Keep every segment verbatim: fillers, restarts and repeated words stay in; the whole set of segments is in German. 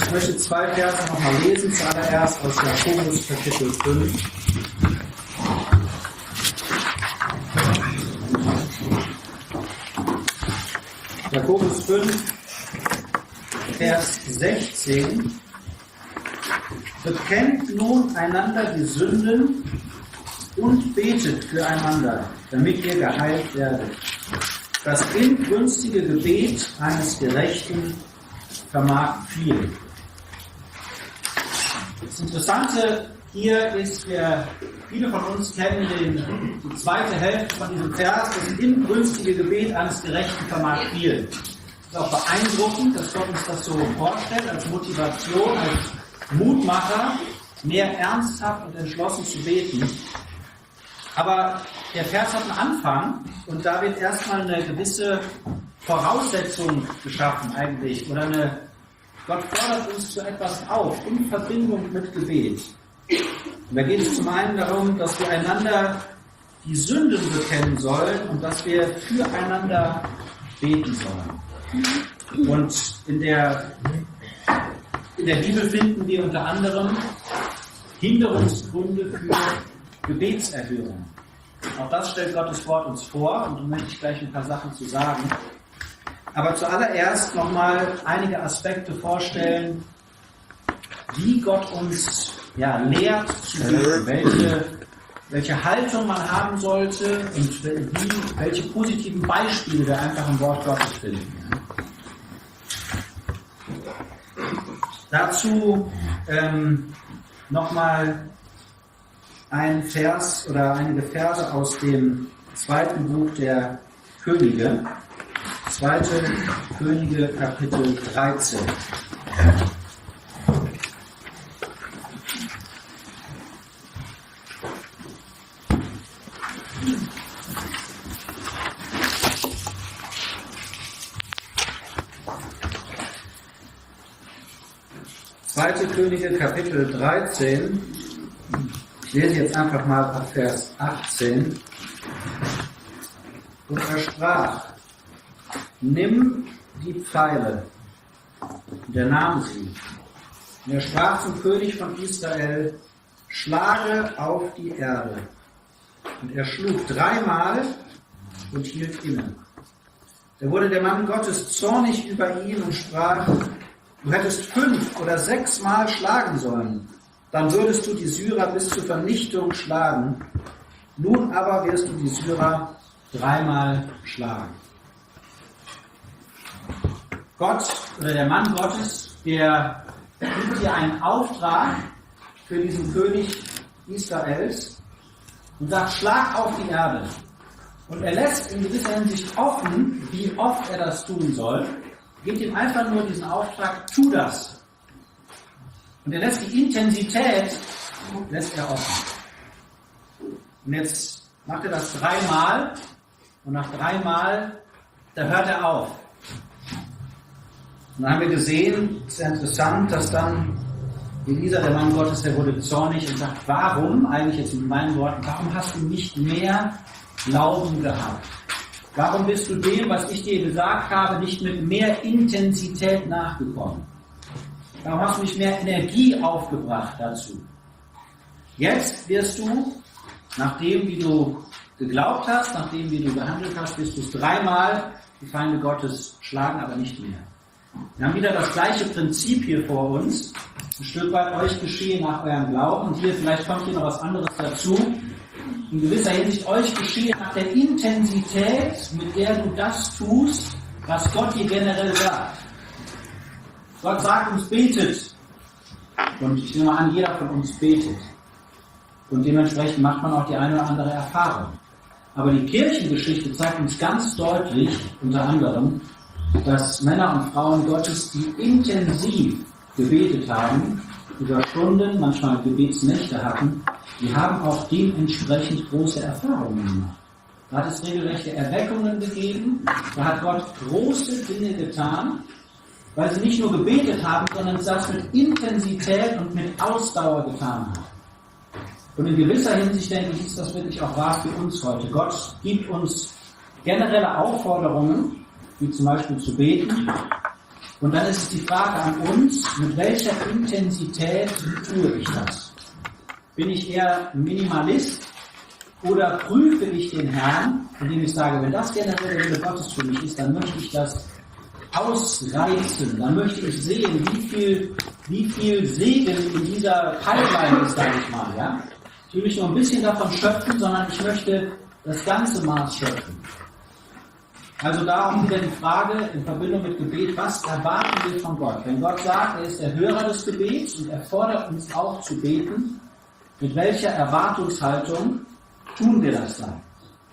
Ich möchte zwei Verse nochmal lesen, zuallererst aus Jakobus Kapitel fünf. Jakobus fünf, Vers sechzehn. Bekennt nun einander die Sünden und betet füreinander, damit ihr geheilt werdet. Das inbrünstige Gebet eines Gerechten vermag viel. Das Interessante hier ist, wir, viele von uns kennen den, die zweite Hälfte von diesem Vers, das inbrünstige Gebet eines Gerechten vermag viel. Das ist auch beeindruckend, dass Gott uns das so vorstellt, als Motivation, als Mutmacher, mehr ernsthaft und entschlossen zu beten. Aber der Vers hat einen Anfang und da wird erstmal eine gewisse Voraussetzung geschaffen eigentlich. Oder eine, Gott fordert uns zu etwas auf, in Verbindung mit Gebet. Und da geht es zum einen darum, dass wir einander die Sünden bekennen sollen und dass wir füreinander beten sollen. Und in der, in der Bibel finden wir unter anderem Hinderungsgründe für Gebetserhörung. Auch das stellt Gottes Wort uns vor und da möchte ich gleich ein paar Sachen zu sagen. Aber zuallererst nochmal einige Aspekte vorstellen, wie Gott uns ja, lehrt zu beten, welche, welche Haltung man haben sollte und wie, welche positiven Beispiele wir einfach im Wort Gottes finden. Dazu ähm, nochmal ein Vers oder einige Verse aus dem zweiten Buch der Könige. Zweite Könige, Kapitel dreizehn. Zweite Könige, Kapitel dreizehn. Ich lese jetzt einfach mal ab Vers achtzehn. Und er sprach: Nimm die Pfeile. Und er nahm sie. Und er sprach zum König von Israel: Schlage auf die Erde. Und er schlug dreimal und hielt inne. Da wurde der Mann Gottes zornig über ihn und sprach: Du hättest fünf oder sechs Mal schlagen sollen, dann würdest du die Syrer bis zur Vernichtung schlagen. Nun aber wirst du die Syrer dreimal schlagen. Gott oder der Mann Gottes, der gibt hier einen Auftrag für diesen König Israels und sagt: Schlag auf die Erde. Und er lässt in gewisser Hinsicht offen, wie oft er das tun soll. Gibt ihm einfach nur diesen Auftrag: Tu das. Und er lässt die Intensität, lässt er offen. Und jetzt macht er das dreimal und nach dreimal, da hört er auf. Und dann haben wir gesehen, es ist ja interessant, dass dann Elisa, der Mann Gottes, der wurde zornig und sagt: Warum, eigentlich jetzt mit meinen Worten, warum hast du nicht mehr Glauben gehabt? Warum bist du dem, was ich dir gesagt habe, nicht mit mehr Intensität nachgekommen? Warum hast du nicht mehr Energie aufgebracht dazu? Jetzt wirst du, nachdem wie du geglaubt hast, nachdem wie du gehandelt hast, wirst du es dreimal die Feinde Gottes schlagen, aber nicht mehr. Wir haben wieder das gleiche Prinzip hier vor uns. Ein Stück weit euch geschehen nach eurem Glauben. Und hier, vielleicht kommt hier noch was anderes dazu. In gewisser Hinsicht euch geschehen nach der Intensität, mit der du das tust, was Gott dir generell sagt. Gott sagt uns, betet. Und ich nehme an, jeder von uns betet. Und dementsprechend macht man auch die eine oder andere Erfahrung. Aber die Kirchengeschichte zeigt uns ganz deutlich, unter anderem, dass Männer und Frauen Gottes, die intensiv gebetet haben, über Stunden, manchmal Gebetsnächte hatten, die haben auch dementsprechend große Erfahrungen gemacht. Da hat es regelrechte Erweckungen gegeben, da hat Gott große Dinge getan, weil sie nicht nur gebetet haben, sondern das mit Intensität und mit Ausdauer getan haben. Und in gewisser Hinsicht, denke ich, ist das wirklich auch wahr für uns heute. Gott gibt uns generelle Aufforderungen, wie zum Beispiel zu beten, Und dann ist es die Frage an uns, mit welcher Intensität tue ich das? Bin ich eher Minimalist oder prüfe ich den Herrn, indem ich sage, wenn das generell der Wille Gottes für mich ist, dann möchte ich das ausreizen, dann möchte ich sehen, wie viel, wie viel Segen in dieser Pipeline ist, sage ich mal. Ja? Ich will nicht nur ein bisschen davon schöpfen, sondern ich möchte das ganze Maß schöpfen. Also da auch wieder die Frage in Verbindung mit Gebet, was erwarten wir von Gott? Wenn Gott sagt, er ist der Hörer des Gebets und er fordert uns auch zu beten, mit welcher Erwartungshaltung tun wir das dann?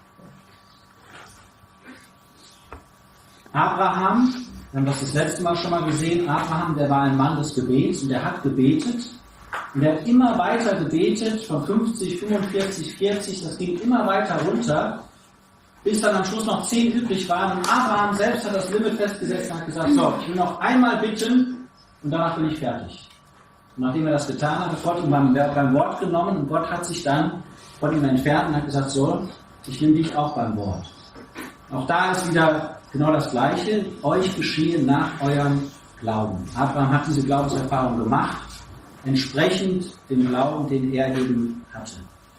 Abraham, wir haben das das letzte Mal schon mal gesehen, Abraham, der war ein Mann des Gebets und der hat gebetet und er hat immer weiter gebetet, von fünfzig, fünfundvierzig, vierzig, das ging immer weiter runter, bis dann am Schluss noch zehn übrig waren. Und Abraham selbst hat das Limit festgesetzt und hat gesagt, so, ich will noch einmal bitten und danach bin ich fertig. Und nachdem er das getan hat, hat Gott ihn beim, beim Wort genommen und Gott hat sich dann von ihm entfernt und hat gesagt, so, ich nehme dich auch beim Wort. Auch da ist wieder genau das Gleiche, euch geschehe nach eurem Glauben. Abraham hat diese Glaubenserfahrung gemacht, entsprechend dem Glauben, den er eben hatte.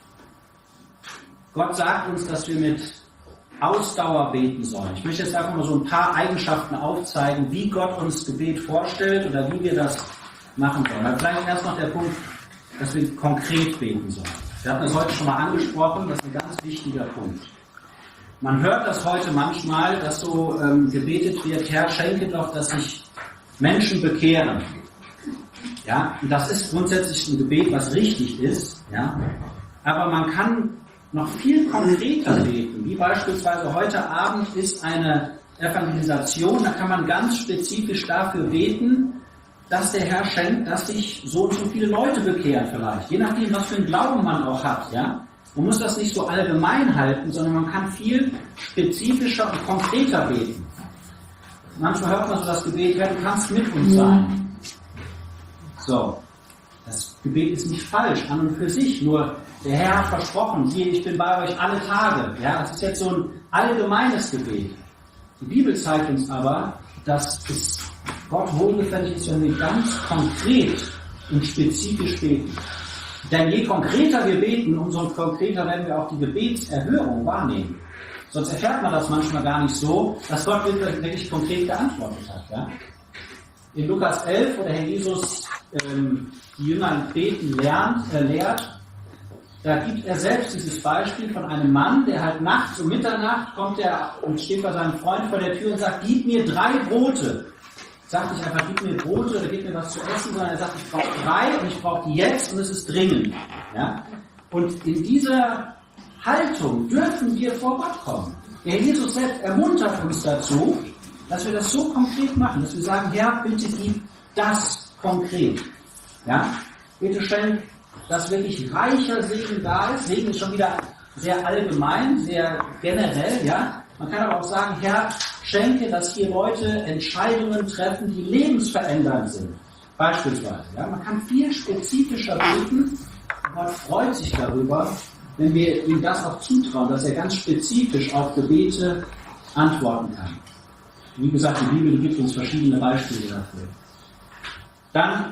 Gott sagt uns, dass wir mit Ausdauer beten sollen. Ich möchte jetzt einfach mal so ein paar Eigenschaften aufzeigen, wie Gott uns Gebet vorstellt oder wie wir das machen sollen. Aber vielleicht erst noch der Punkt, dass wir konkret beten sollen. Wir hatten das heute schon mal angesprochen, das ist ein ganz wichtiger Punkt. Man hört das heute manchmal, dass so ähm, gebetet wird, Herr, schenke doch, dass sich Menschen bekehren. Ja, und das ist grundsätzlich ein Gebet, was richtig ist. Ja, aber man kann noch viel konkreter beten, wie beispielsweise heute Abend ist eine Evangelisation, da kann man ganz spezifisch dafür beten, dass der Herr schenkt, dass sich so und so viele Leute bekehren vielleicht, je nachdem, was für einen Glauben man auch hat. Ja? Man muss das nicht so allgemein halten, sondern man kann viel spezifischer und konkreter beten. Manchmal hört man so das Gebet, ja, du kannst mit uns sein. So. Das Gebet ist nicht falsch, an und für sich, nur der Herr hat versprochen, siehe, ich bin bei euch alle Tage. Ja, das ist jetzt so ein allgemeines Gebet. Die Bibel zeigt uns aber, dass es Gott wohlgefällig ist, wenn wir ganz konkret und spezifisch beten. Denn je konkreter wir beten, umso konkreter werden wir auch die Gebetserhörung wahrnehmen. Sonst erfährt man das manchmal gar nicht so, dass Gott wirklich konkret geantwortet hat. Ja? In Lukas elf, wo der Herr Jesus ähm, die Jünger beten lernt, äh, lehrt, da gibt er selbst dieses Beispiel von einem Mann, der halt nachts um Mitternacht kommt er und steht bei seinem Freund vor der Tür und sagt, gib mir drei Brote. Sagt nicht einfach, gib mir Brote oder gib mir was zu essen, sondern er sagt, ich brauche drei und ich brauche die jetzt und es ist dringend. Ja? Und in dieser Haltung dürfen wir vor Gott kommen. Der Herr Jesus selbst ermuntert uns dazu, dass wir das so konkret machen, dass wir sagen, Herr, bitte gib das konkret. Ja? Bitte schenk, dass wirklich reicher Segen da ist. Segen ist schon wieder sehr allgemein, sehr generell. Ja? Man kann aber auch sagen, Herr, schenke, dass hier Leute Entscheidungen treffen, die lebensverändernd sind. Beispielsweise. Ja? Man kann viel spezifischer beten. Gott freut sich darüber, wenn wir ihm das auch zutrauen, dass er ganz spezifisch auf Gebete antworten kann. Wie gesagt, die Bibel gibt uns verschiedene Beispiele dafür. Dann,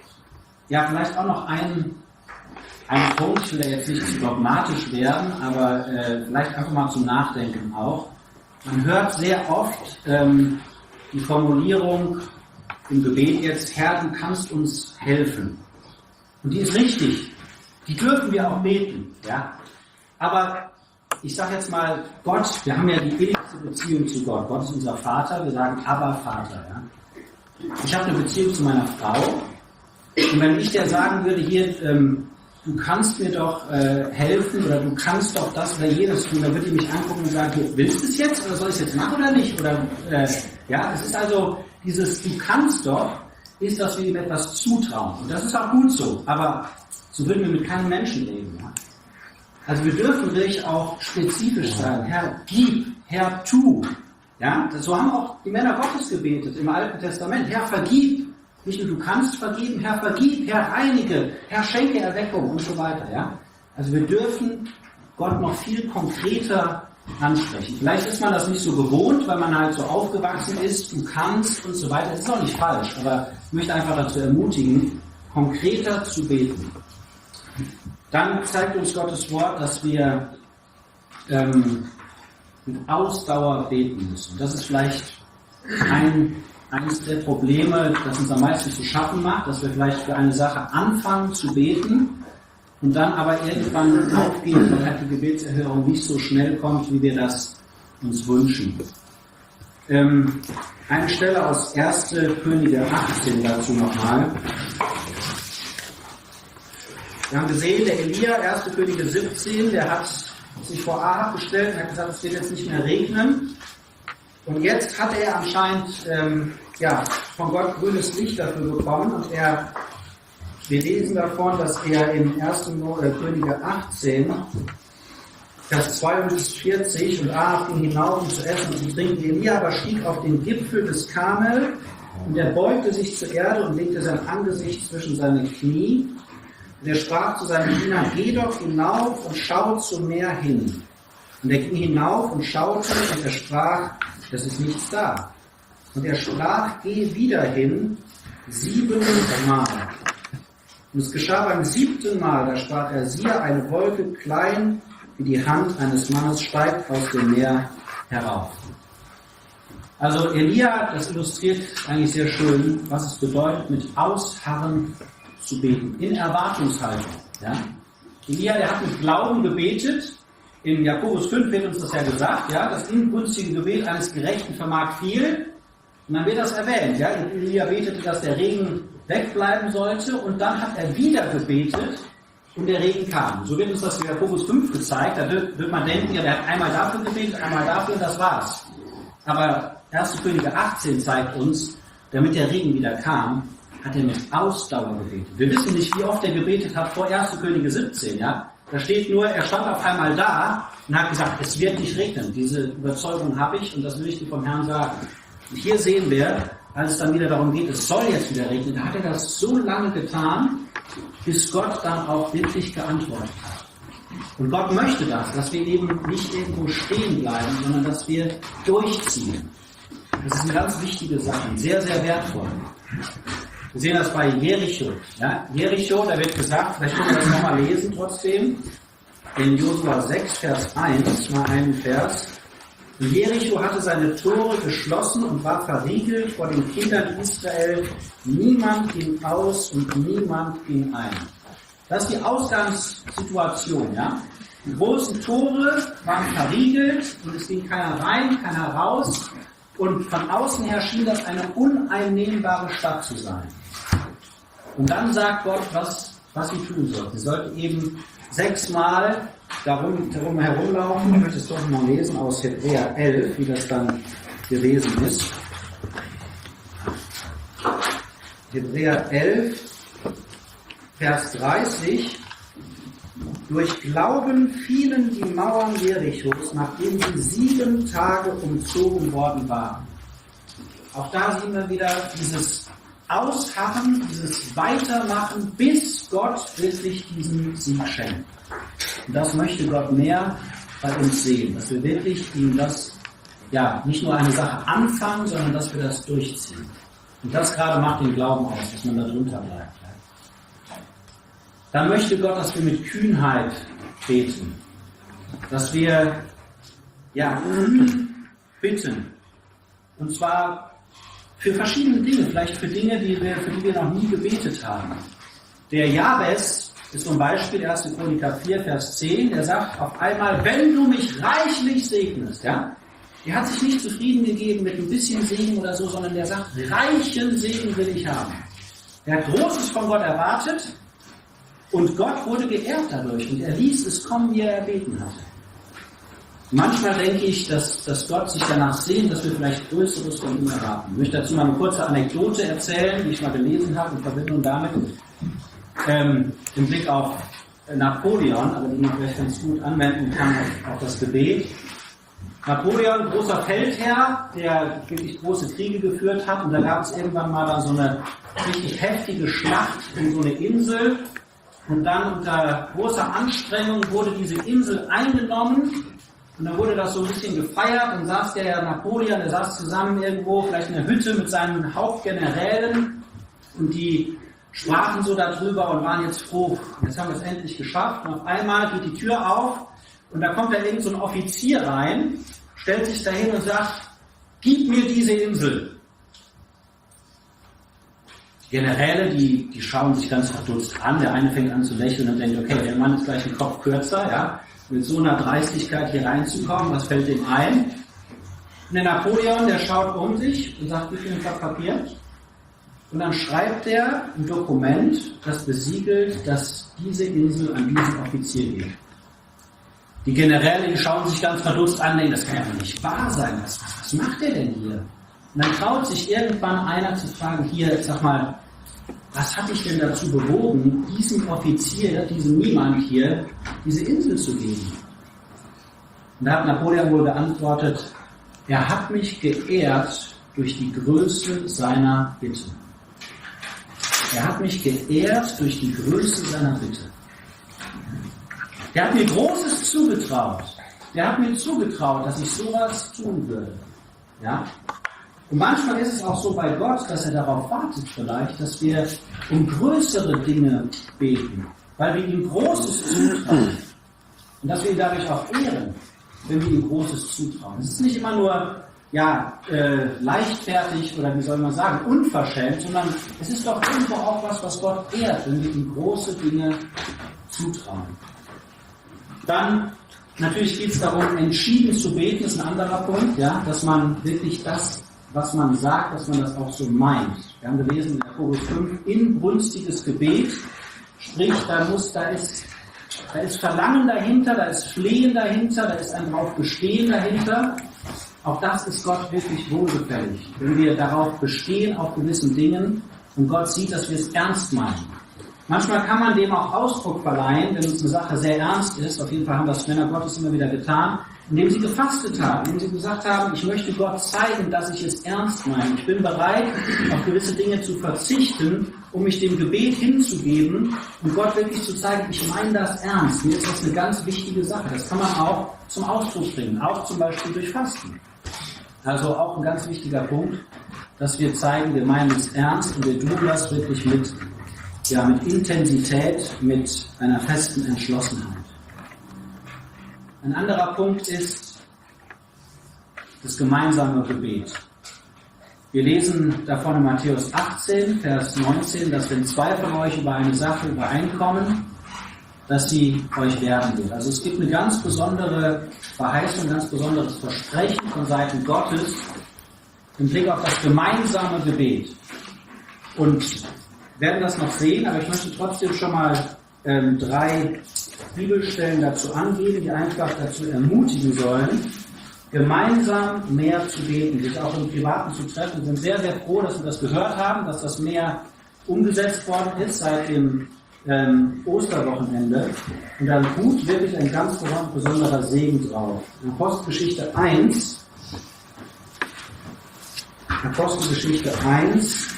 ja, vielleicht auch noch ein, ein Punkt, ich will ja jetzt nicht zu dogmatisch werden, aber äh, vielleicht einfach mal zum Nachdenken auch. Man hört sehr oft ähm, die Formulierung im Gebet jetzt, Herr, du kannst uns helfen. Und die ist richtig. Die dürfen wir auch beten. Ja? Aber ich sage jetzt mal, Gott, wir haben ja die innigste Beziehung zu Gott. Gott ist unser Vater, wir sagen aber Vater. Ja? Ich habe eine Beziehung zu meiner Frau. Und wenn ich dir sagen würde, hier, ähm, du kannst mir doch äh, helfen oder du kannst doch das oder jenes tun, dann würde ich mich angucken und sagen, willst du es jetzt oder soll ich es jetzt machen oder nicht? Oder, äh, ja, es ist also dieses du kannst doch, ist, dass wir ihm etwas zutrauen. Und das ist auch gut so. Aber so würden wir mit keinem Menschen leben. Ja? Also wir dürfen wirklich auch spezifisch sagen, Herr, gib, Herr, tu. Ja? So haben auch die Männer Gottes gebetet im Alten Testament. Herr, vergib. Nicht nur du kannst vergeben, Herr, vergib, Herr, reinige, Herr, schenke Erweckung und so weiter. Ja? Also wir dürfen Gott noch viel konkreter ansprechen. Vielleicht ist man das nicht so gewohnt, weil man halt so aufgewachsen ist, du kannst und so weiter. Das ist auch nicht falsch, aber ich möchte einfach dazu ermutigen, konkreter zu beten. Dann zeigt uns Gottes Wort, dass wir ähm, mit Ausdauer beten müssen. Das ist vielleicht ein, eines der Probleme, das uns am meisten zu schaffen macht, dass wir vielleicht für eine Sache anfangen zu beten und dann aber irgendwann aufgehen, weil halt die Gebetserhörung nicht so schnell kommt, wie wir das uns wünschen. Ähm, eine Stelle aus erster Könige achtzehn dazu nochmal. Wir haben gesehen, der Elia, erster Könige siebzehn, der hat sich vor Ahab gestellt und hat gesagt, es wird jetzt nicht mehr regnen. Und jetzt hat er anscheinend ähm, ja, von Gott grünes Licht dafür bekommen. Und er, wir lesen davon, dass er in erster Könige achtzehn, Vers zweiundvierzig bis vierzig, und Ahab ging hinauf, um zu essen und zu trinken. Elia aber stieg auf den Gipfel des Karmel und er beugte sich zur Erde und legte sein Angesicht zwischen seine Knie. Und er sprach zu seinem Diener, geh doch hinauf und schau zum Meer hin. Und er ging hinauf und schaute und er sprach, es ist nichts da. Und er sprach, geh wieder hin, siebenmal. Und es geschah beim siebten Mal, da sprach er, siehe, eine Wolke klein wie die Hand eines Mannes steigt aus dem Meer herauf. Also Elia, das illustriert eigentlich sehr schön, was es bedeutet, mit Ausharren zu beten, in Erwartungshaltung. Ja? Elia, der hat mit Glauben gebetet. In Jakobus fünf wird uns das ja gesagt, ja, das ungünstige Gebet eines Gerechten vermag viel. Und dann wird das erwähnt. Ja? Elia betete, dass der Regen wegbleiben sollte und dann hat er wieder gebetet und der Regen kam. So wird uns das in Jakobus fünf gezeigt. Da wird, wird man denken, ja, der hat einmal dafür gebetet, einmal dafür und das war's. Aber erster Könige achtzehn zeigt uns, damit der Regen wieder kam, hat er mit Ausdauer gebetet. Wir wissen nicht, wie oft er gebetet hat vor erster Könige siebzehn. Ja? Da steht nur, er stand auf einmal da und hat gesagt, es wird nicht regnen. Diese Überzeugung habe ich und das will ich dir vom Herrn sagen. Und hier sehen wir, als es dann wieder darum geht, es soll jetzt wieder regnen, da hat er das so lange getan, bis Gott dann auch wirklich geantwortet hat. Und Gott möchte das, dass wir eben nicht irgendwo stehen bleiben, sondern dass wir durchziehen. Das ist eine ganz wichtige Sache, sehr, sehr wertvoll. Wir sehen das bei Jericho. Ja? Jericho, da wird gesagt, vielleicht können wir das nochmal lesen trotzdem, in Josua sechs, Vers eins, mal einen Vers. Jericho hatte seine Tore geschlossen und war verriegelt vor den Kindern Israel. Niemand ging aus und niemand ging ein. Das ist die Ausgangssituation. Ja? Die großen Tore waren verriegelt und es ging keiner rein, keiner raus. Und von außen her schien das eine uneinnehmbare Stadt zu sein. Und dann sagt Gott, was, was sie tun sollten. Sie sollten eben sechsmal darum, darum herumlaufen. Ich möchte es doch mal lesen aus Hebräer elf, wie das dann gewesen ist. Hebräer elf, Vers dreißig. Durch Glauben fielen die Mauern Jerichos, nachdem sie sieben Tage umzogen worden waren. Auch da sehen wir wieder dieses Ausharren, dieses Weitermachen, bis Gott wirklich diesen Sieg schenkt. Und das möchte Gott mehr bei uns sehen, dass wir wirklich ihm das, ja, nicht nur eine Sache anfangen, sondern dass wir das durchziehen. Und das gerade macht den Glauben aus, dass man da drunter bleibt. Dann möchte Gott, dass wir mit Kühnheit beten. Dass wir, ja, bitten. Und zwar für verschiedene Dinge, vielleicht für Dinge, die wir, für die wir noch nie gebetet haben. Der Jabes ist zum Beispiel erster Chroniker vier, Vers zehn, der sagt auf einmal, wenn du mich reichlich segnest, ja. Der hat sich nicht zufrieden gegeben mit ein bisschen Segen oder so, sondern der sagt, reichen Segen will ich haben. Er hat Großes von Gott erwartet. Und Gott wurde geehrt dadurch und er ließ es kommen, wie er erbeten hatte. Manchmal denke ich, dass, dass Gott sich danach sehnt, dass wir vielleicht Größeres von ihm erwarten. Ich möchte dazu mal eine kurze Anekdote erzählen, die ich mal gelesen habe in Verbindung damit, ähm, im Blick auf Napoleon, aber die man vielleicht ganz gut anwenden kann auf, auf das Gebet. Napoleon, großer Feldherr, der wirklich große Kriege geführt hat und da gab es irgendwann mal dann so eine richtig heftige Schlacht in so eine Insel. Und dann unter großer Anstrengung wurde diese Insel eingenommen Und dann wurde das so ein bisschen gefeiert. Dann saß der ja Napoleon, der saß zusammen irgendwo, vielleicht in der Hütte mit seinen Hauptgenerälen. Und die sprachen so darüber und waren jetzt froh. Jetzt haben wir es endlich geschafft. Und auf einmal geht die Tür auf und da kommt da irgend so ein Offizier rein, stellt sich dahin und sagt, gib mir diese Insel. Generäle, die, die schauen sich ganz verdutzt an. Der eine fängt an zu lächeln und denkt, okay, der Mann ist gleich einen Kopf kürzer, ja, mit so einer Dreistigkeit hier reinzukommen, was fällt ihm ein? Und der Napoleon, der schaut um sich und sagt, wie viel Blatt Papier? Und dann schreibt er ein Dokument, das besiegelt, dass diese Insel an diesen Offizier geht. Die Generäle, die schauen sich ganz verdutzt an, denken, das kann ja wohl nicht wahr sein. Was, was, was macht der denn hier? Und dann traut sich irgendwann einer zu fragen, hier, sag mal, was hat dich denn dazu bewogen, diesem Offizier, diesem Niemand hier, diese Insel zu geben? Und da hat Napoleon wohl geantwortet, er hat mich geehrt durch die Größe seiner Bitte. Er hat mich geehrt durch die Größe seiner Bitte. Der hat mir Großes zugetraut. Der hat mir zugetraut, dass ich sowas tun würde. Ja? Und manchmal ist es auch so bei Gott, dass er darauf wartet vielleicht, dass wir um größere Dinge beten, weil wir ihm Großes zutrauen. Und dass wir ihn dadurch auch ehren, wenn wir ihm Großes zutrauen. Es ist nicht immer nur ja, äh, leichtfertig oder wie soll man sagen, unverschämt, sondern es ist doch irgendwo auch was, was Gott ehrt, wenn wir ihm große Dinge zutrauen. Dann natürlich geht es darum, entschieden zu beten, ist ein anderer Punkt, ja, dass man wirklich das, was man sagt, dass man das auch so meint. Wir haben gelesen in Jakobus fünf, inbrünstiges Gebet, sprich, da muss, da ist, da ist Verlangen dahinter, da ist Flehen dahinter, da ist ein drauf Bestehen dahinter. Auch das ist Gott wirklich wohlgefällig, wenn wir darauf bestehen, auf gewissen Dingen und Gott sieht, dass wir es ernst meinen. Manchmal kann man dem auch Ausdruck verleihen, wenn uns eine Sache sehr ernst ist. Auf jeden Fall haben das Männer Gottes immer wieder getan, indem sie gefastet haben, indem sie gesagt haben, ich möchte Gott zeigen, dass ich es ernst meine. Ich bin bereit, auf gewisse Dinge zu verzichten, um mich dem Gebet hinzugeben und Gott wirklich zu zeigen, ich meine das ernst. Mir ist das eine ganz wichtige Sache. Das kann man auch zum Ausdruck bringen, auch zum Beispiel durch Fasten. Also auch ein ganz wichtiger Punkt, dass wir zeigen, wir meinen es ernst und wir tun das wirklich mit, ja, mit Intensität, mit einer festen Entschlossenheit. Ein anderer Punkt ist das gemeinsame Gebet. Wir lesen davon in Matthäus achtzehn, Vers neunzehn, dass wenn zwei von euch über eine Sache übereinkommen, dass sie euch werden wird. Also es gibt eine ganz besondere Verheißung, ein ganz besonderes Versprechen von Seiten Gottes im Blick auf das gemeinsame Gebet. Und wir werden das noch sehen, aber ich möchte trotzdem schon mal ähm, drei Bibelstellen dazu angeben, die einfach dazu ermutigen sollen, gemeinsam mehr zu beten, sich auch im Privaten zu treffen. Wir sind sehr, sehr froh, dass wir das gehört haben, dass das mehr umgesetzt worden ist seit dem ähm, Osterwochenende. Und da ruht wirklich ein ganz besonderer Segen drauf. In Apostelgeschichte eins, Apostelgeschichte eins,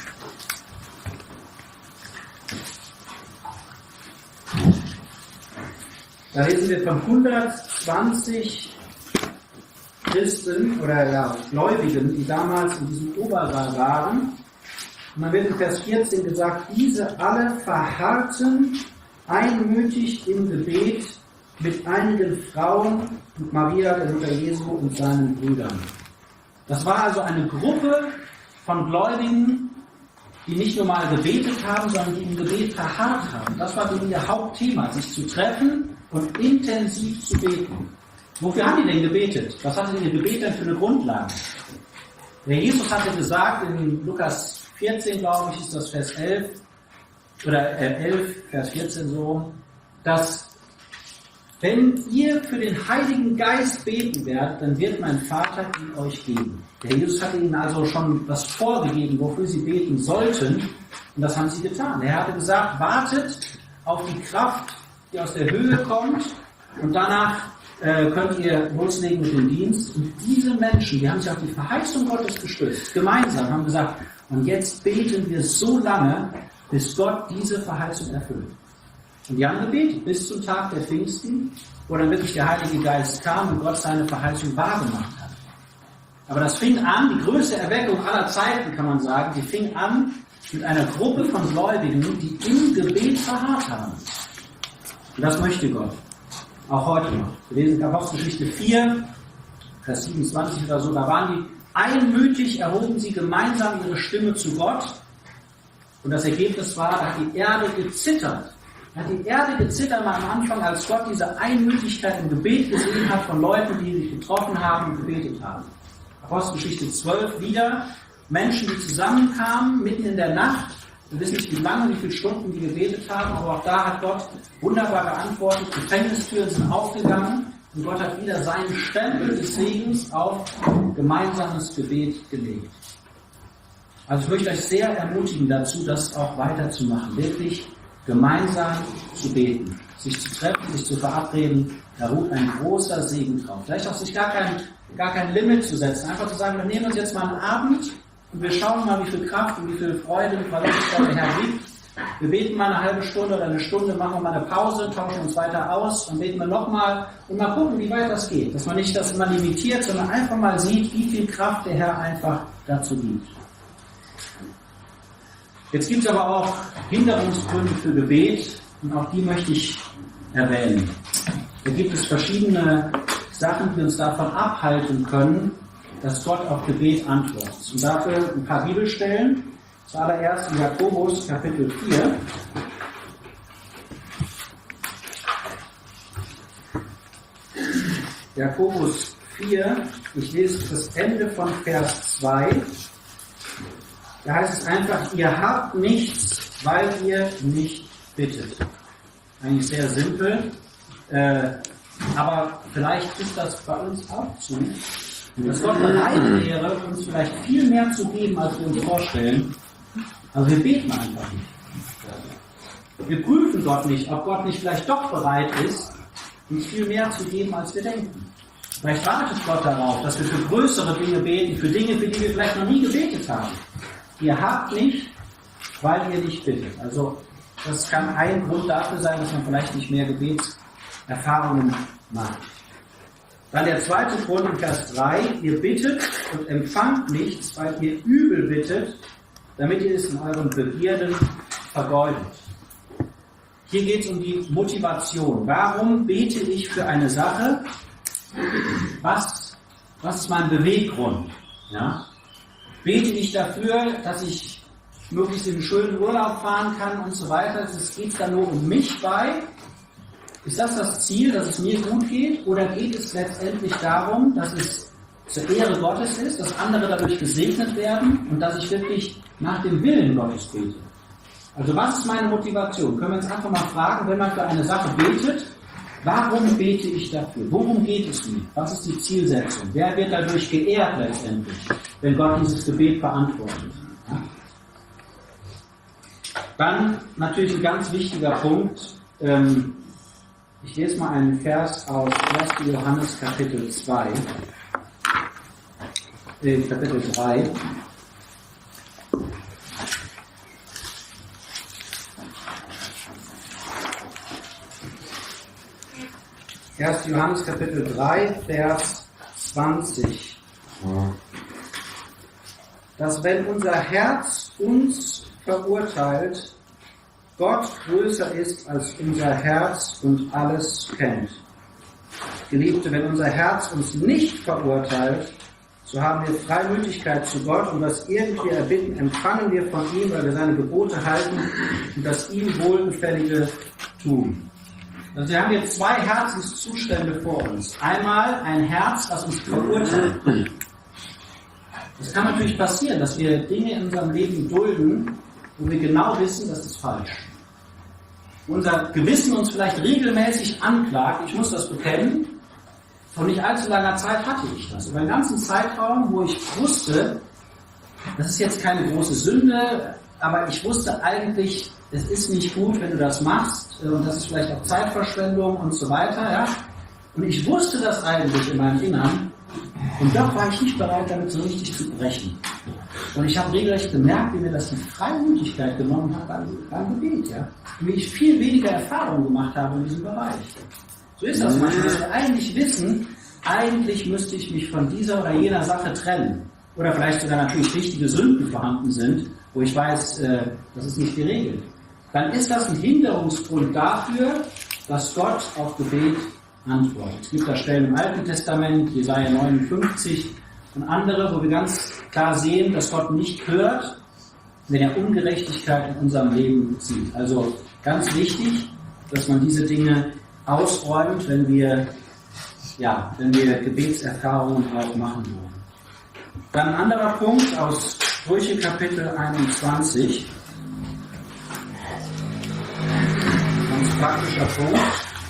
da lesen wir von hundertzwanzig Christen oder ja, Gläubigen, die damals in diesem Obersaal waren. Und dann wird in Vers vierzehn gesagt, diese alle verharrten einmütig im Gebet mit einigen Frauen und Maria, der Mutter Jesu und seinen Brüdern. Das war also eine Gruppe von Gläubigen, die nicht nur mal gebetet haben, sondern die im Gebet verharrt haben. Das war eben ihr Hauptthema, sich zu treffen und intensiv zu beten. Wofür haben die denn gebetet? Was hatte denn ihr Gebet denn für eine Grundlage? Der Jesus hatte gesagt, in Lukas vierzehn, glaube ich, ist das Vers elf, oder äh, elf, Vers vierzehn so, dass wenn ihr für den Heiligen Geist beten werdet, dann wird mein Vater ihn euch geben. Der Jesus hatte ihnen also schon was vorgegeben, wofür sie beten sollten, und das haben sie getan. Er hatte gesagt, wartet auf die Kraft, die aus der Höhe kommt, und danach äh, könnt ihr loslegen mit dem Dienst. Und diese Menschen, die haben sich auf die Verheißung Gottes gestützt, gemeinsam, haben gesagt, und jetzt beten wir so lange, bis Gott diese Verheißung erfüllt. Und die haben gebetet bis zum Tag der Pfingsten, wo dann wirklich der Heilige Geist kam und Gott seine Verheißung wahrgemacht hat. Aber das fing an, die größte Erweckung aller Zeiten, kann man sagen, die fing an mit einer Gruppe von Gläubigen, die im Gebet verharrt haben. Und das möchte Gott. Auch heute noch. Wir lesen Apostelgeschichte vier, Vers siebenundzwanzig oder so, da waren die einmütig, erhoben sie gemeinsam ihre Stimme zu Gott. Und das Ergebnis war, da hat die Erde gezittert. Da hat die Erde gezittert am Anfang, als Gott diese Einmütigkeit im Gebet gesehen hat von Leuten, die sich getroffen haben und gebetet haben. Apostelgeschichte zwölf wieder, Menschen, die zusammenkamen, mitten in der Nacht. Wir wissen nicht, wie lange, wie viele Stunden die gebetet haben, aber auch da hat Gott wunderbar geantwortet. Gefängnistüren sind aufgegangen und Gott hat wieder seinen Stempel des Segens auf gemeinsames Gebet gelegt. Also ich möchte euch sehr ermutigen dazu, das auch weiterzumachen, wirklich gemeinsam zu beten, sich zu treffen, sich zu verabreden. Da ruht ein großer Segen drauf. Vielleicht auch sich gar kein, gar kein Limit zu setzen, einfach zu sagen, wir nehmen uns jetzt mal einen Abend und wir schauen mal, wie viel Kraft und wie viel Freude und Verlässlichkeit der Herr gibt. Wir beten mal eine halbe Stunde oder eine Stunde, machen mal eine Pause, tauschen uns weiter aus und beten wir nochmal und mal gucken, wie weit das geht. Dass man nicht das immer limitiert, sondern einfach mal sieht, wie viel Kraft der Herr einfach dazu gibt. Jetzt gibt es aber auch Hinderungsgründe für Gebet und auch die möchte ich erwähnen. Da gibt es verschiedene Sachen, die uns davon abhalten können, dass Gott auf Gebet antwortet. Und dafür ein paar Bibelstellen. Zuallererst in Jakobus Kapitel vier. Jakobus vier, ich lese das Ende von Vers zwei. Da heißt es einfach, ihr habt nichts, weil ihr nicht bittet. Eigentlich sehr simpel, äh, aber vielleicht ist das bei uns auch zu, dass Gott bereit wäre, uns vielleicht viel mehr zu geben, als wir uns vorstellen. Aber wir beten einfach nicht. Wir prüfen Gott nicht, ob Gott nicht vielleicht doch bereit ist, uns viel mehr zu geben, als wir denken. Vielleicht wartet Gott darauf, dass wir für größere Dinge beten, für Dinge, für die wir vielleicht noch nie gebetet haben. Ihr habt nicht, weil ihr nicht bittet. Also das kann ein Grund dafür sein, dass man vielleicht nicht mehr Gebetserfahrungen macht. Dann der zweite Grund in Vers drei, ihr bittet und empfangt nichts, weil ihr übel bittet, damit ihr es in euren Begierden vergeudet. Hier geht es um die Motivation. Warum bete ich für eine Sache? Was, was ist mein Beweggrund? Ja? Bete ich dafür, dass ich möglichst in einen schönen Urlaub fahren kann und so weiter? Es geht dann nur um mich bei. Ist das das Ziel, dass es mir gut geht? Oder geht es letztendlich darum, dass es zur Ehre Gottes ist, dass andere dadurch gesegnet werden und dass ich wirklich nach dem Willen Gottes bete? Also was ist meine Motivation? Können wir uns einfach mal fragen, wenn man für eine Sache betet, warum bete ich dafür? Worum geht es mir? Was ist die Zielsetzung? Wer wird dadurch geehrt letztendlich, wenn Gott dieses Gebet beantwortet? Ja? Dann natürlich ein ganz wichtiger Punkt. Ähm, ich lese mal einen Vers aus erster Johannes Kapitel zwei, äh, Kapitel drei. erster Johannes Kapitel drei, Vers zwanzig. Dass wenn unser Herz uns verurteilt, Gott größer ist als unser Herz und alles kennt. Geliebte, wenn unser Herz uns nicht verurteilt, so haben wir Freimütigkeit zu Gott und was irgendwie erbitten, empfangen wir von ihm, weil wir seine Gebote halten und das ihm Wohlgefällige tun. Also wir haben hier zwei Herzenszustände vor uns. Einmal ein Herz, das uns verurteilt. Es kann natürlich passieren, dass wir Dinge in unserem Leben dulden, wo wir genau wissen, das ist falsch. Unser Gewissen uns vielleicht regelmäßig anklagt, ich muss das bekennen, vor nicht allzu langer Zeit hatte ich das. Über einen ganzen Zeitraum, wo ich wusste, das ist jetzt keine große Sünde, aber ich wusste eigentlich, es ist nicht gut, wenn du das machst und das ist vielleicht auch Zeitverschwendung und so weiter. Ja? Und ich wusste das eigentlich in meinem Innern und doch war ich nicht bereit, damit so richtig zu brechen. Und ich habe regelrecht gemerkt, wie mir das die Freimütigkeit genommen hat beim, beim Gebet. Ja? Wie ich viel weniger Erfahrung gemacht habe in diesem Bereich. So ist das manchmal, dass wir eigentlich wissen, eigentlich müsste ich mich von dieser oder jener Sache trennen. Oder vielleicht sogar natürlich richtige Sünden vorhanden sind, wo ich weiß, äh, das ist nicht geregelt. Dann ist das ein Hinderungsgrund dafür, dass Gott auf Gebet antwortet. Es gibt da Stellen im Alten Testament, Jesaja neunundfünfzig und andere, wo wir ganz klar sehen, dass Gott nicht hört, wenn er Ungerechtigkeit in unserem Leben sieht. Also ganz wichtig, dass man diese Dinge ausräumt, wenn wir, ja, wenn wir Gebetserfahrungen auch machen wollen. Dann ein anderer Punkt aus Sprüche Kapitel einundzwanzig. Ganz praktischer Punkt.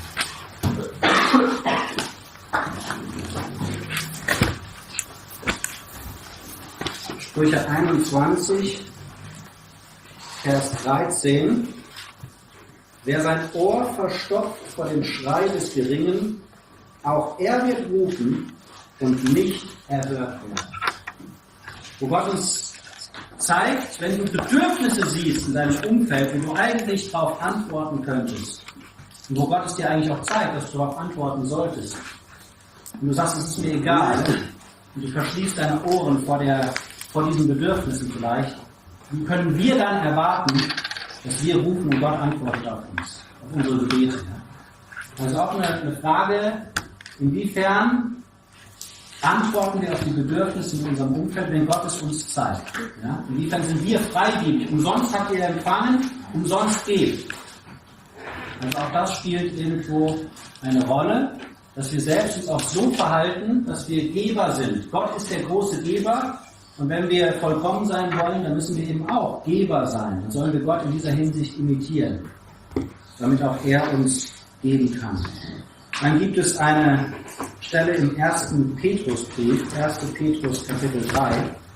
Sprüche einundzwanzig, Vers dreizehn. Wer sein Ohr verstopft vor dem Schrei des Geringen, auch er wird rufen und nicht erhört werden. Wo Gott uns zeigt, wenn du Bedürfnisse siehst in deinem Umfeld, wo du eigentlich darauf antworten könntest, und wo Gott es dir eigentlich auch zeigt, dass du darauf antworten solltest, und du sagst, es ist mir egal, und du verschließt deine Ohren vor, der, vor diesen Bedürfnissen vielleicht, wie können wir dann erwarten, dass wir rufen und Gott antwortet auf uns, auf unsere Gebete? Das ist auch eine, eine Frage, inwiefern antworten wir auf die Bedürfnisse in unserem Umfeld, wenn Gott es uns zeigt. Ja? Inwiefern sind wir freigebig? Umsonst habt ihr empfangen, umsonst gebt. Also auch das spielt irgendwo eine Rolle, dass wir selbst uns auch so verhalten, dass wir Geber sind. Gott ist der große Geber und wenn wir vollkommen sein wollen, dann müssen wir eben auch Geber sein. Dann sollen wir Gott in dieser Hinsicht imitieren, damit auch er uns geben kann. Dann gibt es eine Stelle im ersten Petrusbrief, erster Petrus Kapitel drei.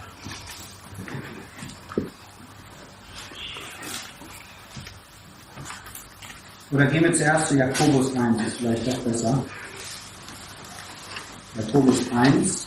Oder gehen wir zuerst zu Jakobus eins, ist vielleicht doch besser. Jakobus eins.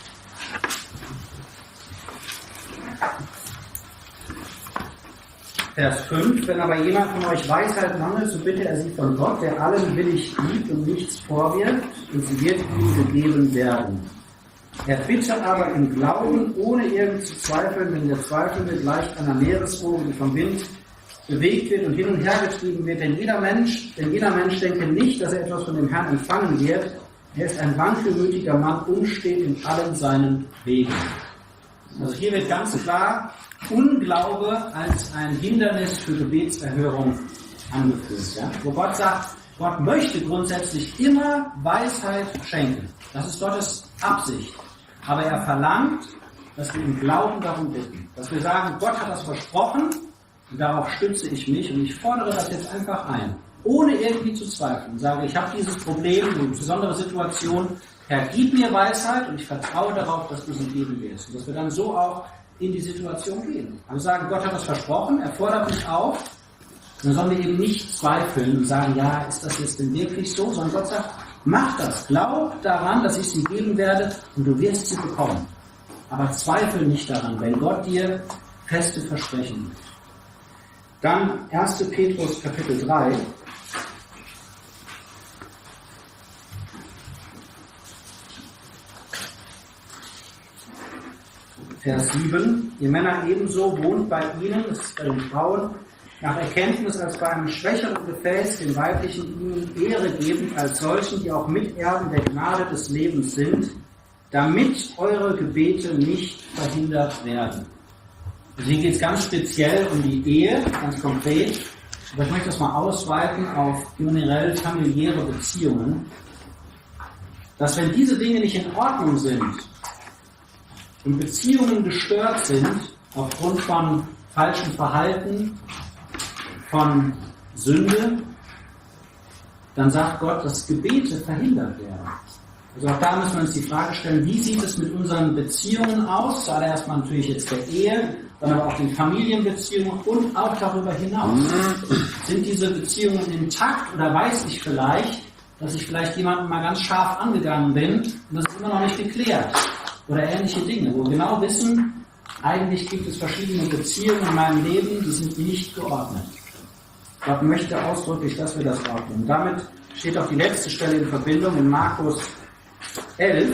Vers fünf. Wenn aber jemand von euch Weisheit mangelt, so bitte er sie von Gott, der allen willig gibt und nichts vorwirft, und sie wird ihm gegeben werden. Er bitte aber im Glauben, ohne irgend zu zweifeln, wenn der Zweifelnde gleich einer Meereswoge, die vom Wind bewegt wird und hin und her getrieben wird. Denn jeder Mensch, denn jeder Mensch denke nicht, dass er etwas von dem Herrn empfangen wird. Er ist ein wankelmütiger Mann, unstet in allen seinen Wegen. Also hier wird ganz klar Unglaube als ein Hindernis für Gebetserhörung angeführt. Ja? Wo Gott sagt, Gott möchte grundsätzlich immer Weisheit schenken. Das ist Gottes Absicht. Aber er verlangt, dass wir im Glauben darum bitten. Dass wir sagen, Gott hat das versprochen und darauf stütze ich mich und ich fordere das jetzt einfach ein. Ohne irgendwie zu zweifeln. Ich sage, ich habe dieses Problem, eine besondere Situation. Herr, gib mir Weisheit und ich vertraue darauf, dass du sie geben wirst. Und dass wir dann so auch in die Situation gehen. Wir sagen, Gott hat das versprochen, er fordert mich auf. Dann sollen wir eben nicht zweifeln und sagen, ja, ist das jetzt denn wirklich so? Sondern Gott sagt, mach das, glaub daran, dass ich sie geben werde und du wirst sie bekommen. Aber zweifel nicht daran, wenn Gott dir feste Versprechen gibt. Dann erster Petrus Kapitel drei. Vers sieben. Ihr Männer ebenso wohnt bei ihnen, das ist bei den Frauen, nach Erkenntnis als bei einem schwächeren Gefäß, den weiblichen ihnen Ehre gebend, als solchen, die auch Miterben der Gnade des Lebens sind, damit eure Gebete nicht verhindert werden. Also hier geht es ganz speziell um die Ehe, ganz konkret. Aber ich möchte das mal ausweiten auf generell familiäre Beziehungen. Dass wenn diese Dinge nicht in Ordnung sind und Beziehungen gestört sind aufgrund von falschem Verhalten, von Sünde, dann sagt Gott, dass Gebete verhindert werden. Also auch da müssen wir uns die Frage stellen, wie sieht es mit unseren Beziehungen aus? Zuallererst mal natürlich jetzt der Ehe, dann aber auch den Familienbeziehungen und auch darüber hinaus. Sind diese Beziehungen intakt oder weiß ich vielleicht, dass ich vielleicht jemanden mal ganz scharf angegangen bin und das ist immer noch nicht geklärt? Oder ähnliche Dinge, wo wir genau wissen, eigentlich gibt es verschiedene Beziehungen in meinem Leben, die sind nicht geordnet. Gott möchte ausdrücklich, dass wir das ordnen. Und damit steht auch die letzte Stelle in Verbindung in Markus elf.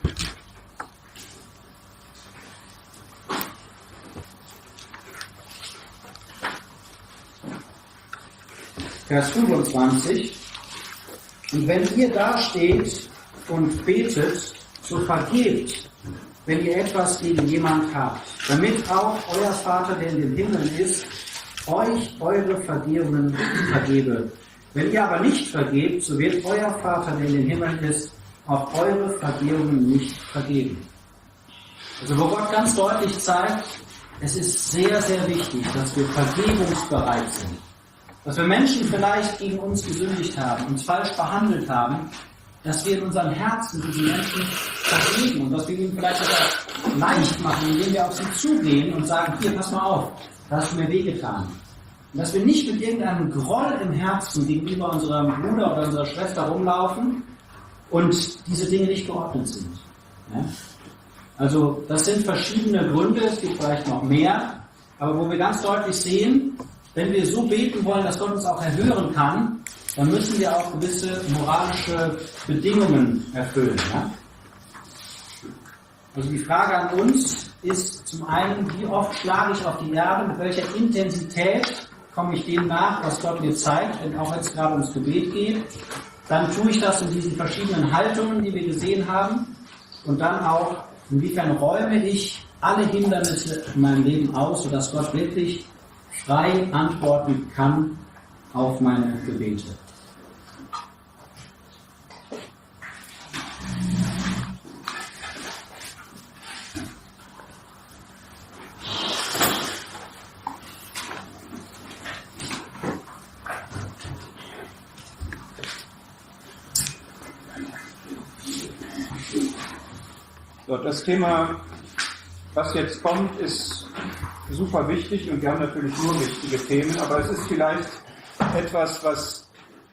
Vers fünfundzwanzig. Und wenn ihr da steht und betet, so vergebt, wenn ihr etwas gegen jemand habt, damit auch euer Vater, der in den Himmeln ist, euch eure Vergehungen vergebe. Wenn ihr aber nicht vergebt, so wird euer Vater, der in den Himmeln ist, auch eure Vergehungen nicht vergeben. Also wo Gott ganz deutlich zeigt, es ist sehr, sehr wichtig, dass wir vergebungsbereit sind. Dass wir Menschen vielleicht gegen uns gesündigt haben, uns falsch behandelt haben, dass wir in unserem Herzen diesen Menschen vergeben und dass wir ihnen vielleicht sogar leicht machen, indem wir auf sie zugehen und sagen, hier, pass mal auf, da hast du mir wehgetan. Und dass wir nicht mit irgendeinem Groll im Herzen gegenüber unserem Bruder oder unserer Schwester rumlaufen und diese Dinge nicht geordnet sind. Ja? Also das sind verschiedene Gründe, es gibt vielleicht noch mehr, aber wo wir ganz deutlich sehen, wenn wir so beten wollen, dass Gott uns auch erhören kann, dann müssen wir auch gewisse moralische Bedingungen erfüllen. Ja? Also die Frage an uns ist zum einen, wie oft schlage ich auf die Erde, mit welcher Intensität komme ich dem nach, was Gott mir zeigt, wenn auch jetzt gerade ums Gebet geht. Dann tue ich das in diesen verschiedenen Haltungen, die wir gesehen haben. Und dann auch, inwiefern räume ich alle Hindernisse in meinem Leben aus, sodass Gott wirklich frei antworten kann auf meine Gebete. So, das Thema, was jetzt kommt, ist super wichtig und wir haben natürlich nur wichtige Themen, aber es ist vielleicht etwas, was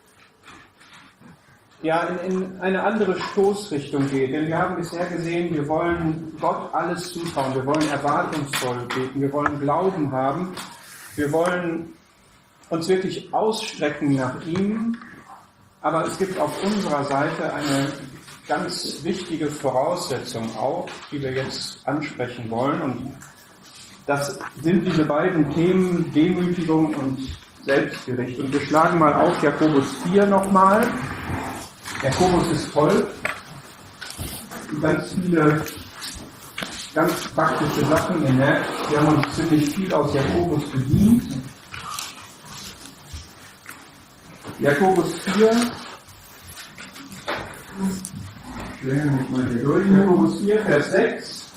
ja in, in eine andere Stoßrichtung geht. Denn wir haben bisher gesehen, wir wollen Gott alles zutrauen, wir wollen erwartungsvoll beten, wir wollen Glauben haben, wir wollen uns wirklich ausstrecken nach ihm, aber es gibt auf unserer Seite eine ganz wichtige Voraussetzung auch, die wir jetzt ansprechen wollen. Und das sind diese beiden Themen, Demütigung und Selbstgericht. Und wir schlagen mal auf Jakobus vier nochmal. Jakobus ist voll. Ganz viele, ganz praktische Sachen. Ihr merkt, wir haben uns ziemlich viel aus Jakobus bedient. Jakobus vier. Ich lege mich mal hier durch. Jakobus vier, Vers sechs.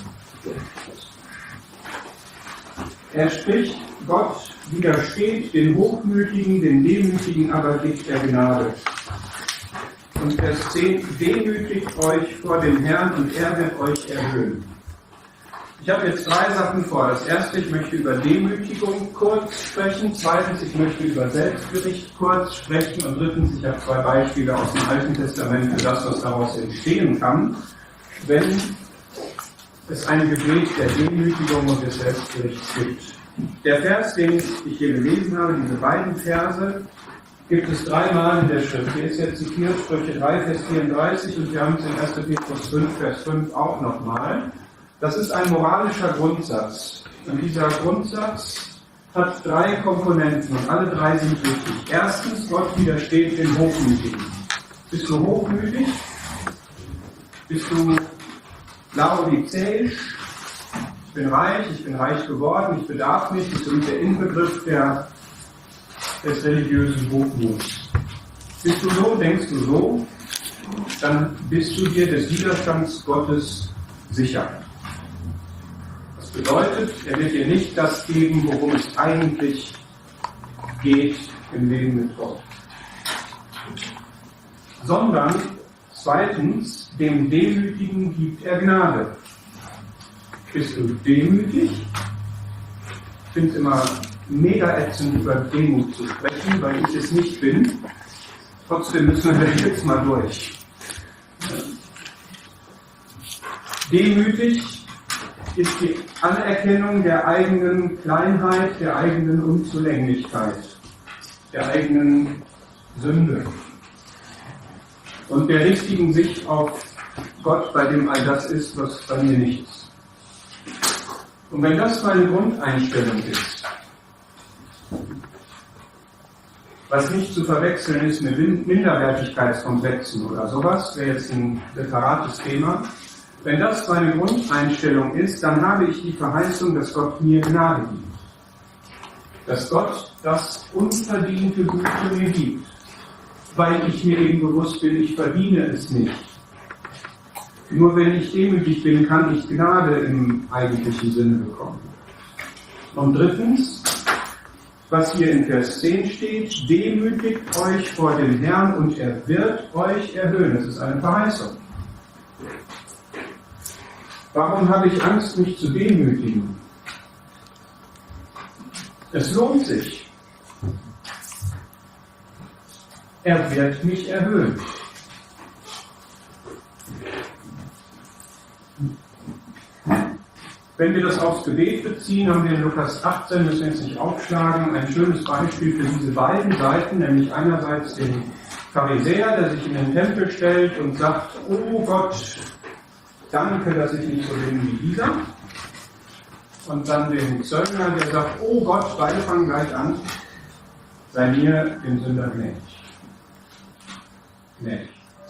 Er spricht, Gott widersteht den Hochmütigen, den Demütigen aber gibt er Gnade. Und Vers zehn, demütigt euch vor dem Herrn und er wird euch erhöhen. Ich habe jetzt drei Sachen vor. Das erste, ich möchte über Demütigung kurz sprechen. Zweitens, ich möchte über Selbstgericht kurz sprechen. Und drittens, ich habe zwei Beispiele aus dem Alten Testament für das, was daraus entstehen kann, wenn es ein Gebet der Demütigung und des Selbstgerichts gibt. Der Vers, den ich hier gelesen habe, diese beiden Verse, gibt es dreimal in der Schrift. Hier ist jetzt zitiert Sprüche drei, Vers vierunddreißig und wir haben es in erster Petrus fünf, Vers fünf auch nochmal. Das ist ein moralischer Grundsatz. Und dieser Grundsatz hat drei Komponenten und alle drei sind wichtig. Erstens, Gott widersteht den Hochmütigen. Bist du hochmütig? Bist du laodizäisch? Ich bin reich, ich bin reich geworden, ich bedarf nicht. Das ist der Inbegriff der, des religiösen Hochmuts. Bist du so, denkst du so, dann bist du dir des Widerstands Gottes sicher. Das bedeutet, er wird dir nicht das geben, worum es eigentlich geht im Leben mit Gott. Sondern zweitens, dem Demütigen gibt er Gnade. Bist du demütig? Ich finde es immer mega ätzend, über Demut zu sprechen, weil ich es nicht bin. Trotzdem müssen wir jetzt mal durch. Demütig ist die Anerkennung der eigenen Kleinheit, der eigenen Unzulänglichkeit, der eigenen Sünde und der richtigen Sicht auf Gott, bei dem all das ist, was bei mir nicht ist. Und wenn das meine Grundeinstellung ist, was nicht zu verwechseln ist mit Minderwertigkeitskomplexen oder sowas, wäre jetzt ein separates Thema. Wenn das meine Grundeinstellung ist, dann habe ich die Verheißung, dass Gott mir Gnade gibt. Dass Gott das unverdiente Gute mir gibt. Weil ich mir eben bewusst bin, ich verdiene es nicht. Nur wenn ich demütig bin, kann ich Gnade im eigentlichen Sinne bekommen. Und drittens, was hier in Vers zehn steht, demütigt euch vor dem Herrn und er wird euch erhöhen. Das ist eine Verheißung. Warum habe ich Angst, mich zu demütigen? Es lohnt sich. Er wird mich erhöhen. Wenn wir das aufs Gebet beziehen, haben wir in Lukas achtzehn, müssen wir jetzt nicht aufschlagen, ein schönes Beispiel für diese beiden Seiten, nämlich einerseits den Pharisäer, der sich in den Tempel stellt und sagt, oh Gott, danke, dass ich nicht so bin wie dieser. Und dann den Zöllner, der sagt, oh Gott, beide fangen gleich an, sei mir, dem Sünder, gnädig. Gnädig.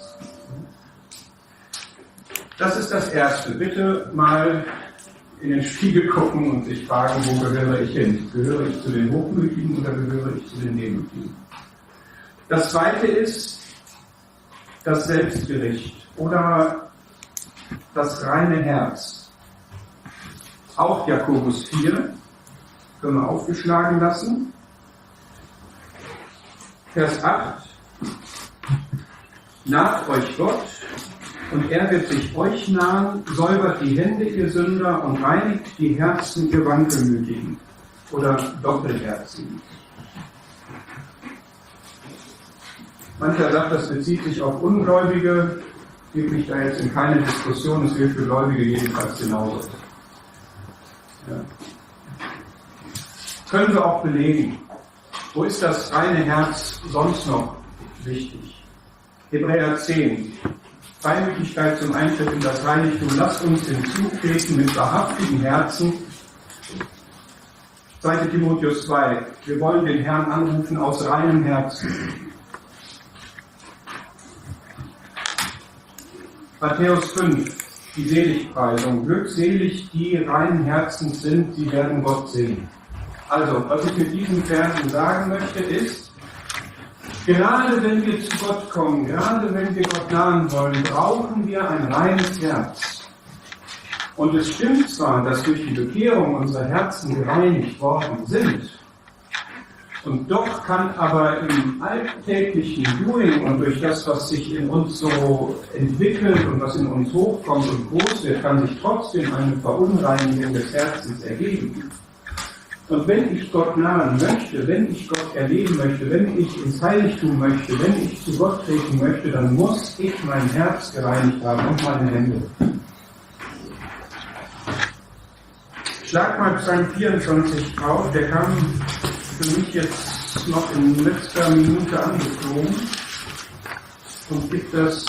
Das ist das Erste. Bitte mal in den Spiegel gucken und sich fragen, wo gehöre ich hin? Gehöre ich zu den Hochmütigen oder gehöre ich zu den Demütigen? Das Zweite ist das Selbstgericht oder das reine Herz. Auch Jakobus vier, können wir aufgeschlagen lassen. Vers acht. Naht euch Gott, und er wird sich euch nahen, säubert die Hände, ihr Sünder, und reinigt die Herzen, ihr Wankelmütigen oder Doppelherzigen. Mancher sagt, das bezieht sich auf Ungläubige. Ich gebe mich da jetzt in keine Diskussion, es gilt für Gläubige jedenfalls genauso. Ja. Können wir auch belegen. Wo ist das reine Herz sonst noch wichtig? Hebräer zehn. Freimütigkeit zum Eintritt in das Heiligtum. Lasst uns hinzutreten mit wahrhaftigen Herzen. zweiter Timotheus zwei. Wir wollen den Herrn anrufen aus reinem Herzen. Matthäus fünf. Die Seligpreisung. Glückselig, die reinen Herzens sind, sie werden Gott sehen. Also, was ich mit diesen Versen sagen möchte, ist, gerade wenn wir zu Gott kommen, gerade wenn wir Gott nahen wollen, brauchen wir ein reines Herz. Und es stimmt zwar, dass durch die Bekehrung unsere Herzen gereinigt worden sind, und doch kann aber im alltäglichen Doing und durch das, was sich in uns so entwickelt und was in uns hochkommt und groß wird, kann sich trotzdem eine Verunreinigung des Herzens ergeben. Und wenn ich Gott nahen möchte, wenn ich Gott erleben möchte, wenn ich ins Heiligtum möchte, wenn ich zu Gott treten möchte, dann muss ich mein Herz gereinigt haben und meine Hände. Schlag mal Psalm vierundzwanzig drauf, der kam für mich jetzt noch in letzter Minute angeflogen und gibt das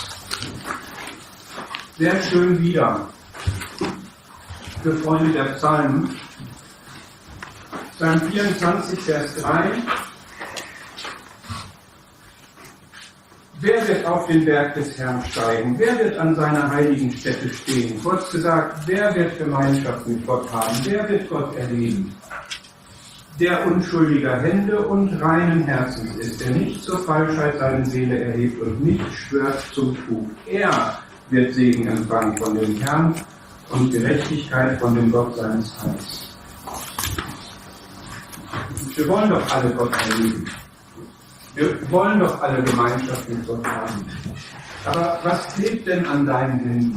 sehr schön wieder für Freunde der Psalmen. Psalm vierundzwanzig, Vers drei. Wer wird auf den Berg des Herrn steigen? Wer wird an seiner heiligen Stätte stehen? Kurz gesagt, wer wird Gemeinschaft mit Gott haben? Wer wird Gott erleben? Der unschuldiger Hände und reinen Herzens ist, der nicht zur Falschheit seine Seele erhebt und nicht schwört zum Trug. Er wird Segen empfangen von dem Herrn und Gerechtigkeit von dem Gott seines Heils. Wir wollen doch alle Gott erleben. Wir wollen doch alle Gemeinschaft mit Gott haben. Aber was klebt denn an deinen Händen?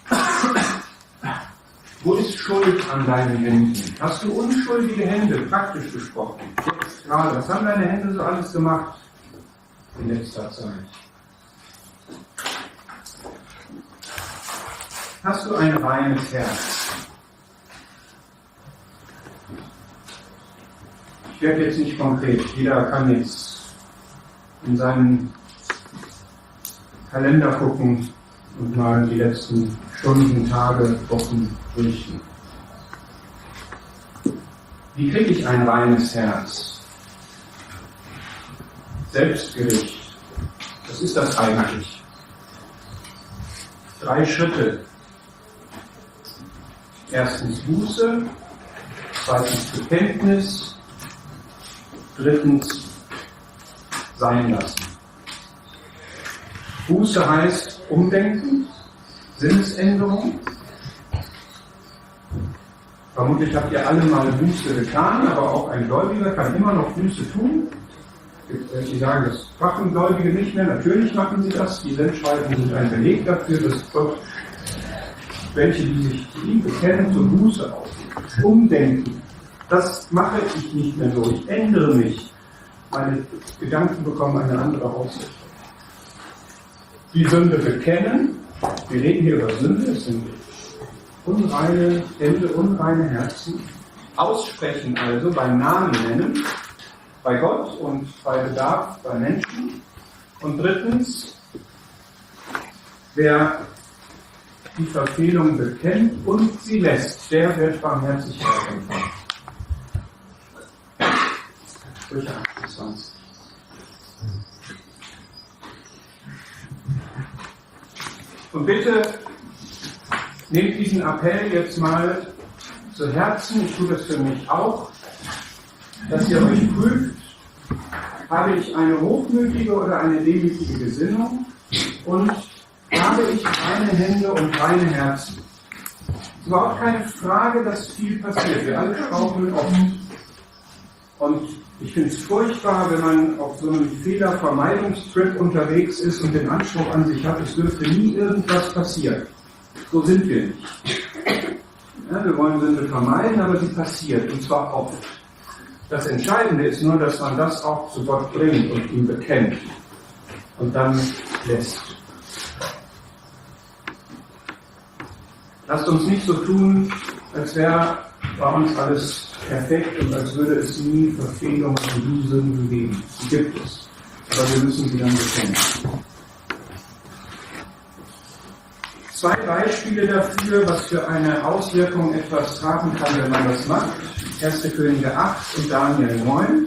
Wo ist Schuld an deinen Händen? Hast du unschuldige Hände, praktisch gesprochen? Jetzt gerade. Was haben deine Hände so alles gemacht in letzter Zeit? Hast du ein reines Herz? Ich werde jetzt nicht konkret. Jeder kann jetzt in seinen Kalender gucken und mal die letzten Stunden, Tage, Wochen durchgehen. Wie kriege ich ein reines Herz? Selbstgericht. Was ist das eigentlich? Drei Schritte. Erstens Buße, zweitens Bekenntnis, drittens sein lassen. Buße heißt Umdenken, Sinnesänderung. Vermutlich habt ihr alle mal Buße getan, aber auch ein Gläubiger kann immer noch Buße tun. Es gibt welche, die sagen, das machen Gläubige nicht mehr. Natürlich machen sie das. Die Sendschreiben sind ein Beleg dafür, dass Gott welche, die sich zu ihm bekennen, zur Buße aufrufen. Umdenken. Das mache ich nicht mehr so. Ich ändere mich. Meine Gedanken bekommen eine andere Ausrichtung. Die Sünde bekennen. Wir reden hier über Sünde. Es sind unreine Hände, unreine Herzen. Aussprechen also, beim Namen nennen. Bei Gott und bei Bedarf bei Menschen. Und drittens, wer die Verfehlung bekennt und sie lässt, der wird Barmherzigkeit empfangen. Sprüche achtundzwanzig. Und bitte nehmt diesen Appell jetzt mal zu Herzen, ich tue das für mich auch, dass ihr euch prüft, habe ich eine hochmütige oder eine demütige Gesinnung und habe ich reine Hände und reine Herzen. Es ist überhaupt keine Frage, dass viel passiert. Wir alle straucheln oft. Und ich finde es furchtbar, wenn man auf so einem Fehlervermeidungstrip unterwegs ist und den Anspruch an sich hat, es dürfte nie irgendwas passieren. So sind wir nicht. Ja, wir wollen Sünde vermeiden, aber sie passiert, und zwar oft. Das Entscheidende ist nur, dass man das auch zu Gott bringt und ihm bekennt und dann lässt. Lasst uns nicht so tun, als wäre bei uns alles perfekt und als würde es nie Verfehlungen und Sünden geben. Die gibt es. Aber wir müssen sie dann bekennen. Zwei Beispiele dafür, was für eine Auswirkung etwas haben kann, wenn man das macht. erster Könige acht und Daniel neun.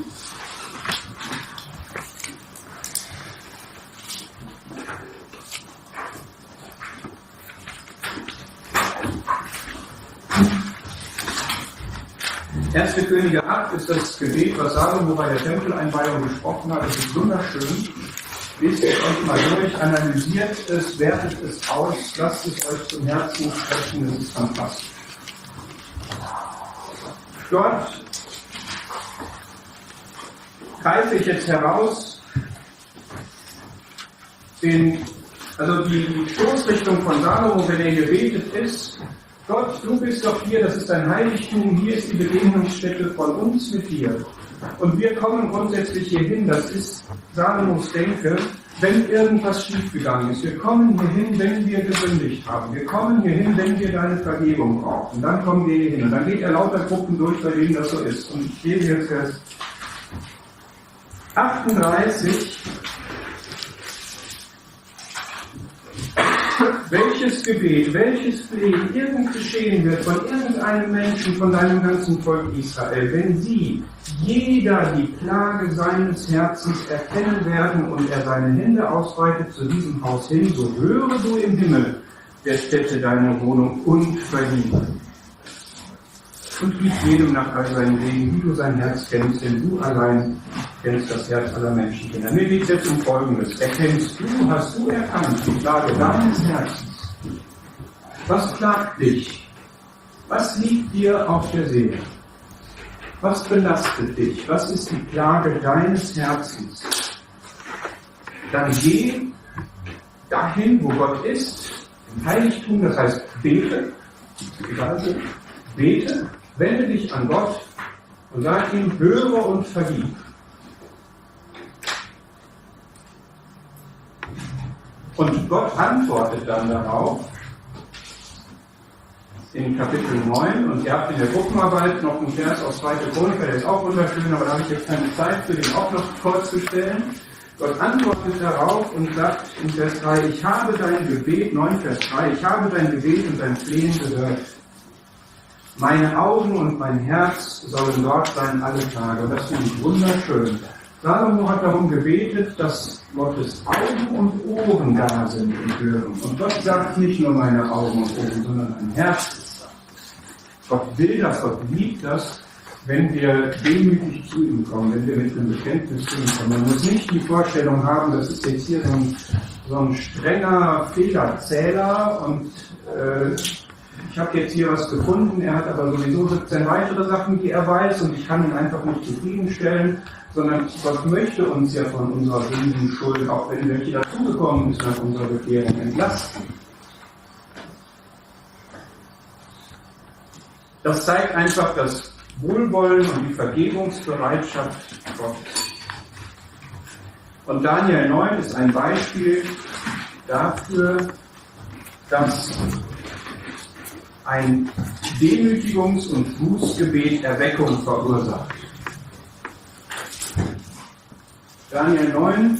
erster Könige acht ist das Gebet, was Salomo bei der Tempeleinweihung gesprochen hat. Es ist wunderschön. Lest es euch mal durch, analysiert es, wertet es aus, lasst es euch zum Herzen sprechen, das ist fantastisch. Dort greife ich jetzt heraus, den, also die Stoßrichtung von Salomo, wenn er gebetet ist, Gott, du bist doch hier, das ist dein Heiligtum, hier ist die Begegnungsstätte von uns mit dir. Und wir kommen grundsätzlich hier hin, das ist Salomos Denke, wenn irgendwas schiefgegangen ist. Wir kommen hier hin, wenn wir gesündigt haben. Wir kommen hier hin, wenn wir deine Vergebung brauchen. Und dann kommen wir hier hin. Und dann geht er lauter Gruppen durch, bei denen das so ist. Und ich lese jetzt Vers achtunddreißig. Welches Gebet, welches Flehen irgend geschehen wird von irgendeinem Menschen, von deinem ganzen Volk Israel, wenn sie, jeder die Plage seines Herzens erkennen werden und er seine Hände ausbreitet zu diesem Haus hin, so höre du im Himmel der Stätte deiner Wohnung und vergib. Und gib jedem nach all seinen Wegen, wie du sein Herz kennst, denn du allein kennst das Herz aller Menschenkinder. Mir geht es jetzt um Folgendes. Erkennst du, hast du erkannt, die Plage deines Herzens? Was plagt dich? Was liegt dir auf der Seele? Was belastet dich? Was ist die Plage deines Herzens? Dann geh dahin, wo Gott ist, im Heiligtum, das heißt bete, also bete, wende dich an Gott und sag ihm, höre und vergib. Und Gott antwortet dann darauf, in Kapitel neun und ihr habt in der Gruppenarbeit noch einen Vers aus zweiter Chronik, der ist auch wunderschön, aber da habe ich jetzt keine Zeit für den auch noch vorzustellen. Gott antwortet darauf und sagt in Vers drei, ich habe dein Gebet, neun Vers drei, ich habe dein Gebet und dein Flehen gehört. Meine Augen und mein Herz sollen dort sein alle Tage. Und das finde ich wunderschön. Salomo hat darum gebetet, dass Gottes Augen und Ohren da sind und hören. Und Gott sagt nicht nur meine Augen und Ohren, sondern mein Herz ist da. Gott will das, Gott liebt das, wenn wir demütig zu ihm kommen, wenn wir mit einem Bekenntnis zu ihm kommen. Man muss nicht die Vorstellung haben, das ist jetzt hier so ein, so ein strenger Fehlerzähler und äh, ich habe jetzt hier was gefunden, er hat aber sowieso siebzehn weitere Sachen, die er weiß und ich kann ihn einfach nicht zufriedenstellen, sondern Gott möchte uns ja von unserer Sündenschuld, auch wenn welche dazugekommen ist nach unserer Bekehrung, entlasten. Das zeigt einfach das Wohlwollen und die Vergebungsbereitschaft Gottes. Und Daniel neun ist ein Beispiel dafür, dass ein Demütigungs- und Bußgebet Erweckung verursacht. Daniel neun.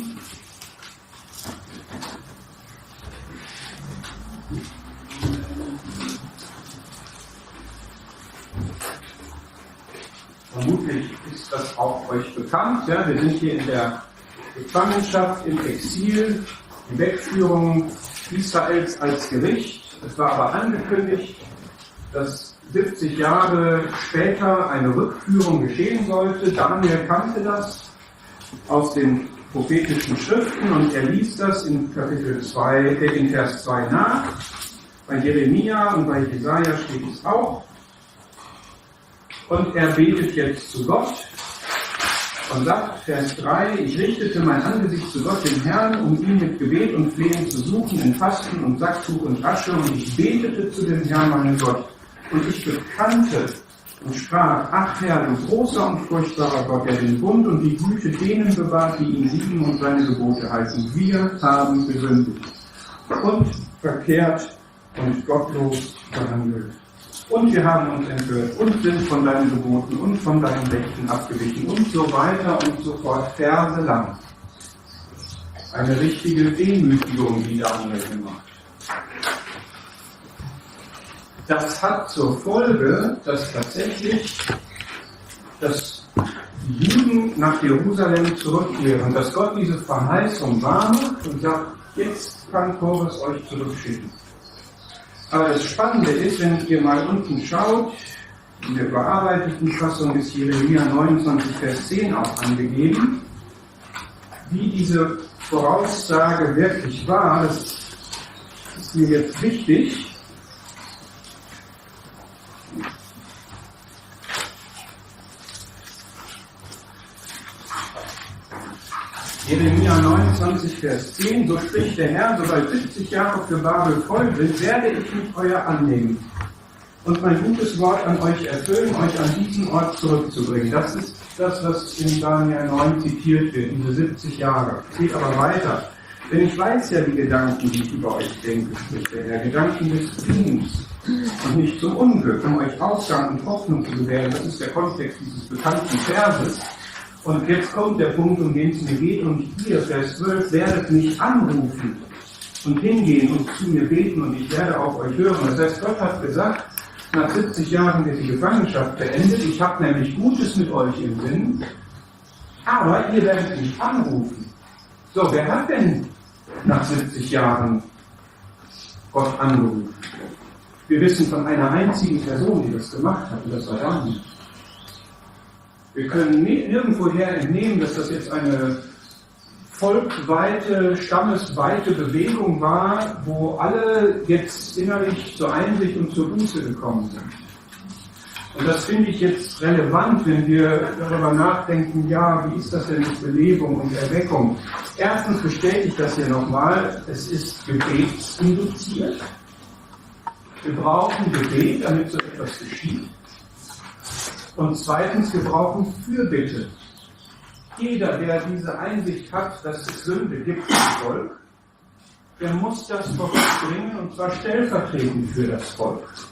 Vermutlich ist das auch euch bekannt. Ja? Wir sind hier in der Gefangenschaft, im Exil, die Wegführung Israels als Gericht. Es war aber angekündigt, dass siebzig Jahre später eine Rückführung geschehen sollte. Daniel kannte das aus den prophetischen Schriften und er liest das in Kapitel zwei, äh, in Vers zwei nach. Bei Jeremia und bei Jesaja steht es auch. Und er betet jetzt zu Gott und sagt, Vers drei, ich richtete mein Angesicht zu Gott, dem Herrn, um ihn mit Gebet und Flehen zu suchen, in Fasten und Sacktuch und Asche, und ich betete zu dem Herrn, meinem Gott. Und ich bekannte und sprach, ach Herr, du großer und furchtbarer Gott, der den Bund und die Güte denen bewahrt, die ihn lieben und seine Gebote halten. Wir haben gesündigt und verkehrt und gottlos gehandelt. Und wir haben uns entwirrt und sind von deinen Geboten und von deinen Rechten abgewichen und so weiter und so fort, Verse lang. Eine richtige Demütigung, die Daniel gemacht. Das hat zur Folge, dass tatsächlich dass die Juden nach Jerusalem zurückkehren, dass Gott diese Verheißung wahrmacht und sagt, jetzt kann Kores euch zurückschicken. Aber das Spannende ist, wenn ihr mal unten schaut, in der überarbeiteten Fassung ist Jeremia neunundzwanzig, Vers zehn auch angegeben, wie diese Voraussage wirklich war. Das ist mir jetzt wichtig. Jeremia neunundzwanzig, Vers zehn, so spricht der Herr, sobald siebzig Jahre für Babel voll sind, werde ich mich euer annehmen und mein gutes Wort an euch erfüllen, euch an diesen Ort zurückzubringen. Das ist das, was in Daniel neun zitiert wird, diese siebzig Jahre. Es geht aber weiter. Denn ich weiß ja die Gedanken, die ich über euch denke, spricht der Herr, Gedanken des Friedens und nicht zum Unglück, um euch Ausgang und Hoffnung zu gewähren. Das ist der Kontext dieses bekannten Verses. Und jetzt kommt der Punkt, um den es mir geht, und ihr, Vers zwölf, werdet mich anrufen und hingehen und zu mir beten und ich werde auf euch hören. Das heißt, Gott hat gesagt, nach siebzig Jahren wird die Gefangenschaft beendet, ich habe nämlich Gutes mit euch im Sinn, aber ihr werdet mich anrufen. So, wer hat denn nach siebzig Jahren Gott angerufen? Wir wissen von einer einzigen Person, die das gemacht hat, und das war Daniel. Wir können nirgendwoher entnehmen, dass das jetzt eine volkweite, stammesweite Bewegung war, wo alle jetzt innerlich zur Einsicht und zur Buße gekommen sind. Und das finde ich jetzt relevant, wenn wir darüber nachdenken, ja, wie ist das denn mit Belebung und Erweckung? Erstens bestätigt das hier nochmal, es ist gebetsinduziert. Wir brauchen Gebet, damit so etwas geschieht. Und zweitens, wir brauchen Fürbitte. Jeder, der diese Einsicht hat, dass es Sünde gibt im Volk, der muss das vor Gott bringen, und zwar stellvertretend für das Volk.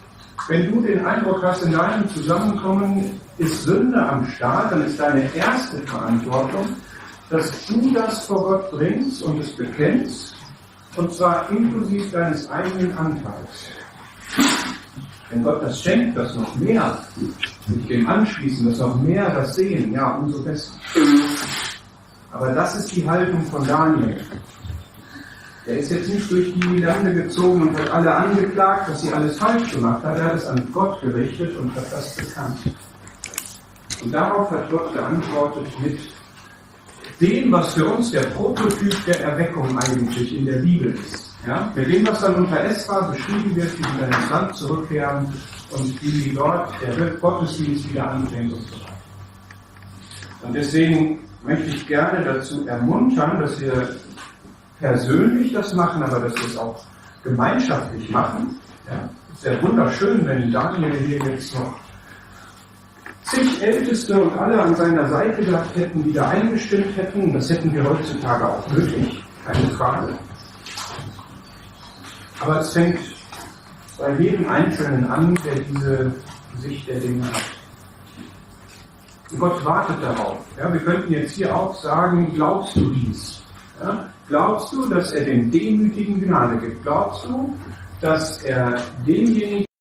wenn du den Eindruck hast, in deinem Zusammenkommen ist Sünde am Start, dann ist deine erste Verantwortung, dass du das vor Gott bringst und es bekennst, und zwar inklusive deines eigenen Anteils. Wenn Gott das schenkt, dass noch mehr sich dem anschließen, dass noch mehr das sehen, ja, umso besser. Aber das ist die Haltung von Daniel. Er ist jetzt nicht durch die Lande gezogen und hat alle angeklagt, dass sie alles falsch gemacht hat. Er hat es an Gott gerichtet und hat das bekannt. Und darauf hat Gott geantwortet mit dem, was für uns der Prototyp der Erweckung eigentlich in der Bibel ist. Ja? Mit dem, was dann unter Esra beschrieben wird, wie sie dann ins Land zurückkehren und wie dort der Gottesdienst wieder anfängt und so weiter. Und deswegen möchte ich gerne dazu ermuntern, dass wir persönlich das machen, aber dass wir es auch gemeinschaftlich machen. Ja? Es wäre wunderschön, wenn Daniel hier jetzt noch zig Älteste und alle an seiner Seite gehabt hätten, die da eingestimmt hätten. Das hätten wir heutzutage auch möglich, keine Frage. Aber es fängt bei jedem Einzelnen an, der diese Sicht der Dinge hat. Und Gott wartet darauf. Ja, wir könnten jetzt hier auch sagen, glaubst du dies? Ja, glaubst du, dass er dem Demütigen Gnade gibt? Glaubst du, dass er demjenigen